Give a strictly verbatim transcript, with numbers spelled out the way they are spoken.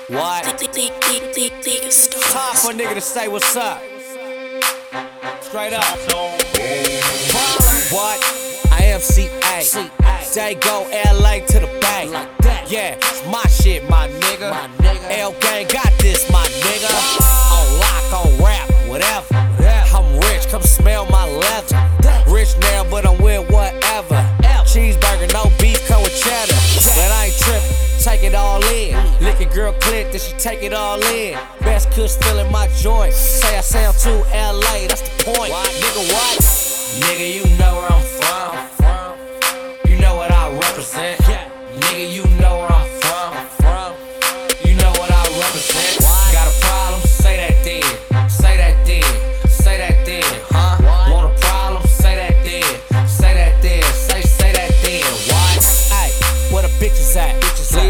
What? Time for a nigga to say what's up. Straight up. What? I am C A. Say go L A to the bank. Yeah, it's my shit, my nigga. L Gang got this, my nigga. On lock, on rap, whatever. I'm rich, come smell my leather. Rich now, but I'm with whatever. Cheeseburger, no beef, come with cheddar. But I ain't trippin', take it all in. Lick a girl click, then she take it all in. Best kush still in my joint. Say I sound too L A, that's the point. Nigga, what? Nigga, you know where I'm